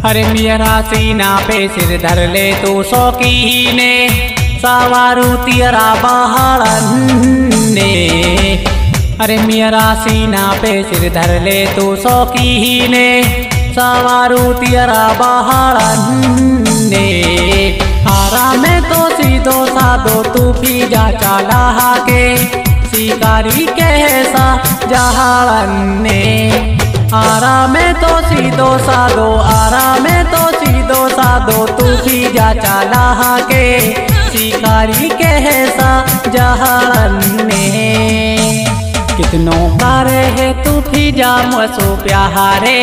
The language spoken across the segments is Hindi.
अरे मेरा सीना पे सिर धर ले तू शौकीने, सवारू तेरा बहारन ने। अरे मेरा सीना पे सिर धर ले तू शौकीने, सवारू तेरा बहारन ने। हारा में तो सीधो साधो तू भी जा चला के, शिकारी कैसा जहारन ने। आरा में तो सीधो साधो, आरा में तो सीधो साधो तू भी जा चला के, शिकारी कैसा जहारन ने। कितनों करे है तू भी जा मुझसो प्यारे,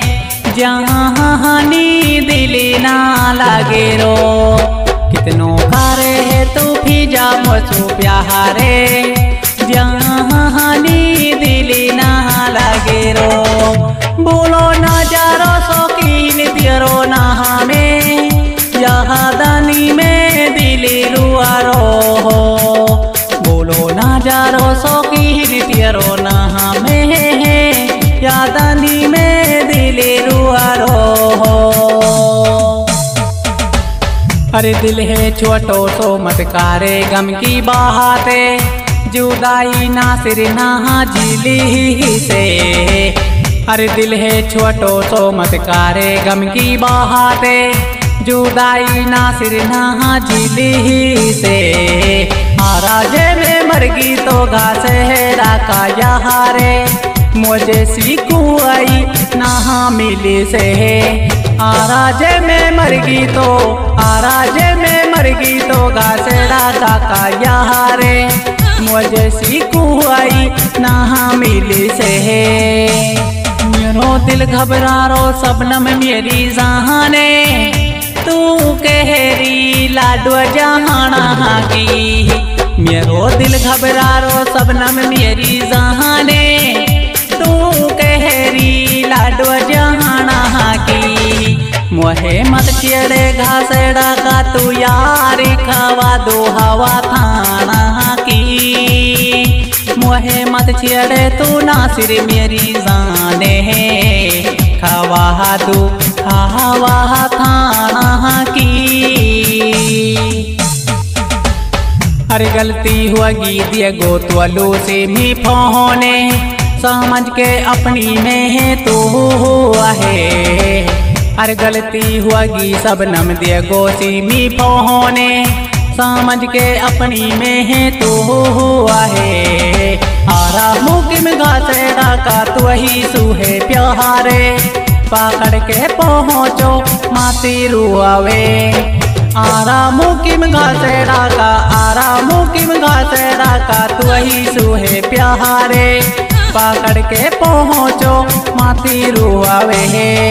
जहाँ नी दिल ना लागे रो। कितनों करे है तू भी जा मुझसो प्यारे, जहाँ नी दिल ना लागे रो। बोलो ना जारो शौकीन तेरो ना हमें, यहाँ दानी में दिल रुआरो हो। बोलो ना जारो शौकीन तेरो ना हमें, या दानी में दिल रुआरो हो। अरे दिल है छोटो सो मत कारे गम की बातें, जुदाई ना सिर ना झीली से। अरे दिल है छोटो सो मत कारे गम की बातें, जुदाई ना सिर ना झीली से। आराजे में मरगी तो घास है राका यहारे, मुझे सीखू आई ना मिली से। आराजे में मरगी तो, आराजे में मरगी तो घास राका का यहारे, मुझे सीखू आई ना मिली से। मेरो दिल घबरा रो सबनम मेरी जाने, तू कहरी लाडो जहाना की। मेरो दिल घबरा रो सबनम मेरी जाने, तू कहरी लाडो जहाना की। मोहे मत छेड़े घासड़ा का तू यार, खवा दो हवा थाना की। मोहे मत छेड़े तू ना सिर मेरी जाने, खवा दो हवा थाना की। अरे गलती हुआ दिए गो तो से मी फोने, समझ के अपनी में है तू हुआ है। अरे गलती हुआ सबनम दिए गो सीमी फोने, समझ के अपनी में है तू हुआ है। आरा मुकिम घासेड़ा का तू ही सूहे प्यारे, पकड़ के पहुँचो माती रुआवे। आरा मुकिम घासेड़ा का, आरा मुकिम घासेड़ा का तू ही सूहे प्यारे, पकड़ के पहुँचो माती रुआवे।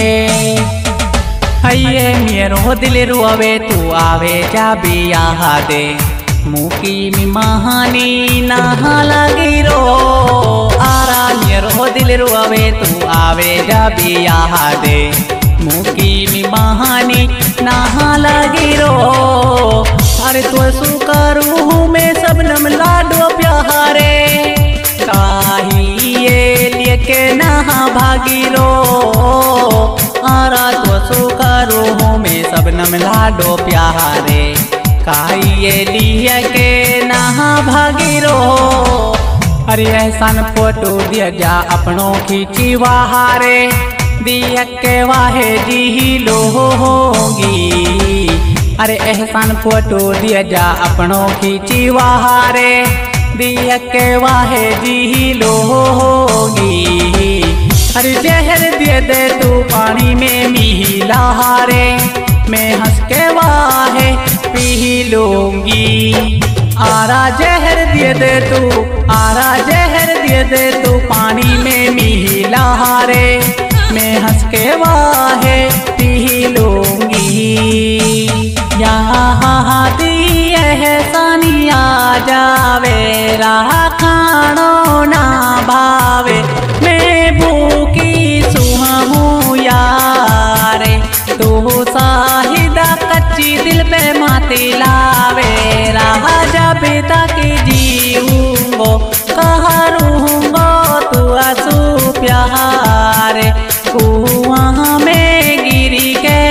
हये मेरो दिल रुआवे तू आवे जा बियाह दे, मुकीम महानी ना लगी रो। आरा मेरो दिल रुआवे तू आवे जा बियाह दे, मुकीम महानी ना लगी रो। अरे तो सुकरू में सबनम लाडो प्यारे, काहिए लेके ना भागी रो। आरा तो सुकरू में सबनम लाडो प्यारे, काहिए लिए के ना भागी रो। अरे एहसान फोटो दिया जा अपनों खींची वाहारे, दिया के वाहे जी लोगी। अरे एहसान फोटो दिया जा अपनों खींची वाहारे, दिया के वाहे जी लोगी। अरे जहर दे दे तू पानी में मिला हारे, मैं हंस के वाहे पी लूंगी। आरा जहर दे दे तू, आरा जहर दे दे तू पानी में मिला हारे, मैं हंस के वाहे पी लूंगी। यहाँ दी एहसानिया जावे, राह खानो ना भावे, मैं भूखी सुहाऊं यारे। तू साहिदा कच्ची दिल पे माती लावे, राह जब तक जीऊंगो कहाँ रहूंगो तू आंसू प्यारे। कुआं में गिरी के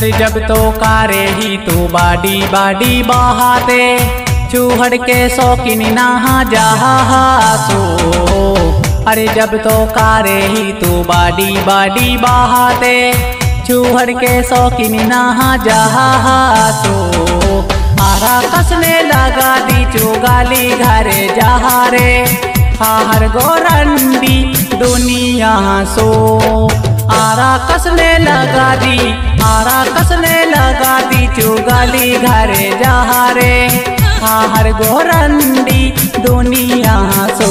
अरे जब तो कारे ही तू बाडी बाडी बहाते, चूहड़ के शौकीन नहा जहासो। अरे जब तो कारे ही तू बाडी बाडी बहाते, चूहड़ के शौकीन नहा जहासो। आरा कसने लगा दी चुगाली घरे जहारे, हाहर गोरंडी दुनिया सो। आरा कसने लगा दी, आरा कसने लगा दी चुगाली घरे जहारे, हाहर गोरंडी दुनिया सो।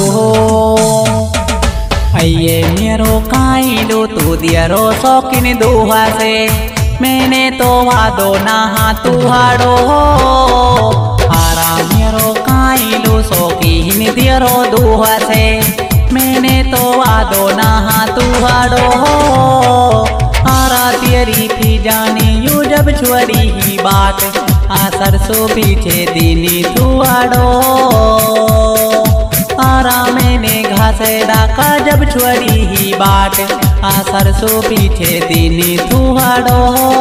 अये मेरो काइलो तू दियरो शौकीन दुहा से, मैंने तो वादो नहा तुहाड़ो। आरा मेरो काइलो शौकीन दियरो दुहा से, मैंने तो वादो नहा तुहाड़ो। आरा तेरी भी जानी यू जब छुड़ी ही बात, आ सरसों पीछे दीनी तुहाड़ो। आरा मैंने घासे डाका जब छुड़ी ही बाट, आ सरसों पीछे दीनी तुहाड़ो।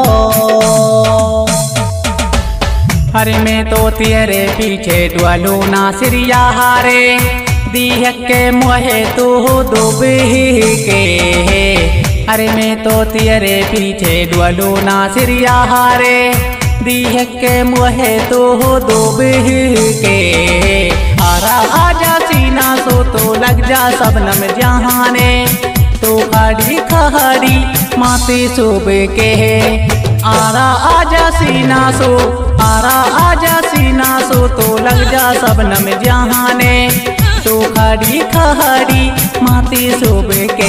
अरे मैं तो तेरे पीछे डुअलू नासिरिया हारे, दीह के मोहे तू डूबी के। अरे मैं तो तेरे पीछे डुअलू नासिरिया हारे, दीह के मोहे तू डूबी के। आरा आजा सीना सो तो लग जा सबनम जहाने, तो खड़ी खड़ी माते सुबह के। आरा आजा सीना सो, आरा आजा सीना सो तो लग जा सबनम जहाने, तो खड़ी खड़ी माते सुबह के।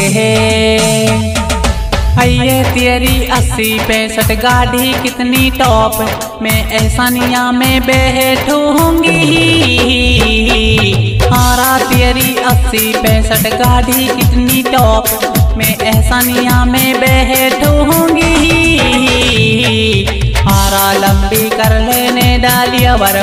अये तेरी 80-65 गाड़ी कितनी टॉप, मैं ऐसानिया में बैठूंगी। आरा तेरी 80-65 गाड़ी कितनी टॉप, मैं ऐसानिया में बैठूंगी। आरा लंबी कर लेने डालिया वर